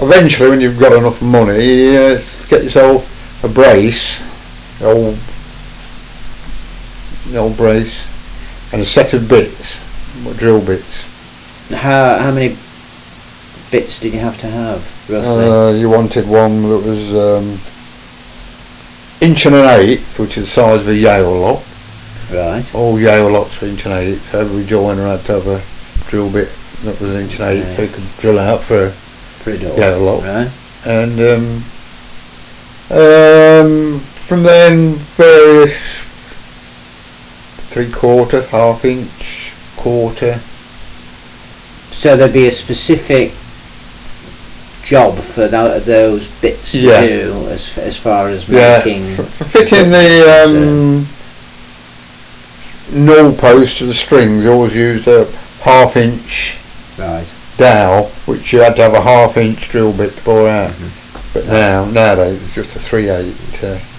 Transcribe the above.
eventually, when you've got enough money, get yourself a brace, the old brace, and a set of bits, drill bits. How many bits did you have to have, roughly? You wanted one that was 1.1/8", which is the size of a Yale lock. Right. All Yale locks were 1.8", so every joiner had to have a drill bit that was 1.8", so you could drill out for a Yale lock. Right. And from then, various 3/4, 1/2 inch, quarter. So there'd be a specific job for those bits to do as far as making. For fitting the null post to the strings, you always used a 1/2 inch dowel, which you had to have a 1/2 inch drill bit to bore out. But nowadays it's just a 3/8.